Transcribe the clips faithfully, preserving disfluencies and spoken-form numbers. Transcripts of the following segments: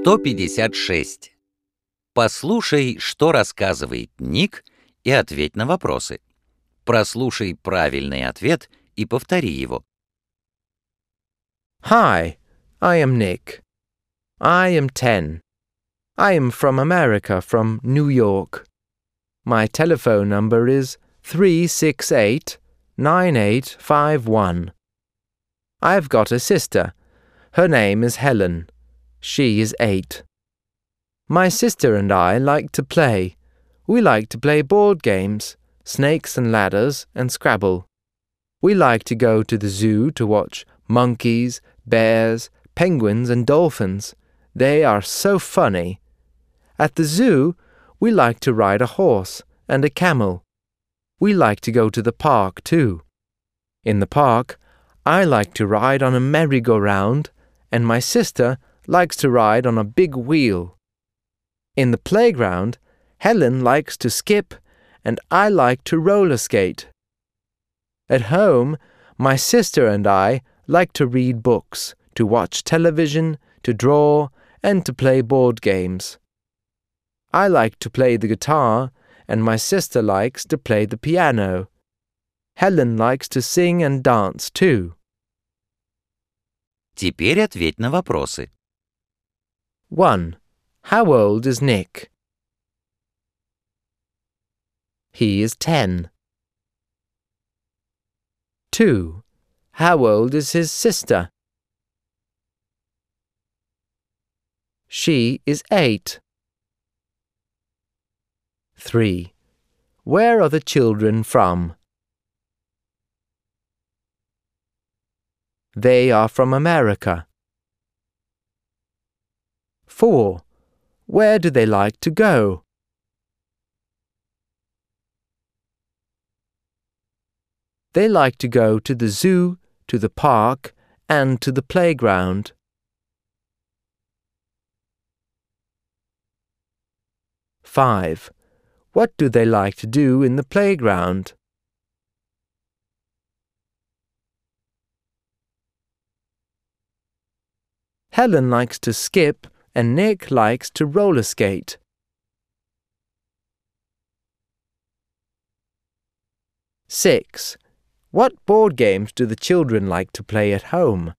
сто пятьдесят шесть. Послушай, что рассказывает Ник, и ответь на вопросы. Прослушай правильный ответ и повтори его. Hi, I am Nick. I am ten. I am from America, from New York. My telephone number is three six eight, nine eight five one. I've got a sister. Her name is Helen. She is eight. My sister and I like to play. We like to play board games, snakes and ladders, and Scrabble. We like to go to the zoo to watch monkeys, bears, penguins, and dolphins. They are so funny. At the zoo, we like to ride a horse and a camel. We like to go to the park too. In the park, I like to ride on a merry-go-round, and my sister likes to ride on a big wheel. In the playground, Helen likes to skip, and I like to roller skate. At home, my sister and I like to read books, to watch television, to draw, and to play board games. I like to play the guitar, and my sister likes to play the piano. Helen likes to sing and dance too. Теперь ответь на вопросы. one. How old is Nick? He is ten. two. How old is his sister? She is eight. three. Where are the children from? They are from America. four. Where do they like to go? They like to go to the zoo, to the park, and to the playground. five. What do they like to do in the playground? Helen likes to skip and Nick likes to roller skate. six. What board games do the children like to play at home?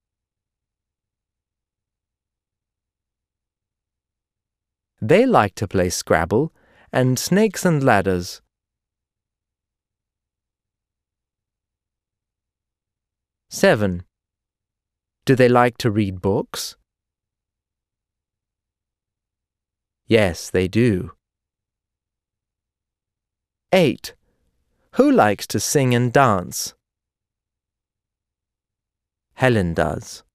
They like to play Scrabble and Snakes and Ladders. seven. Do they like to read books? Yes, they do. eight. Who likes to sing and dance? Helen does.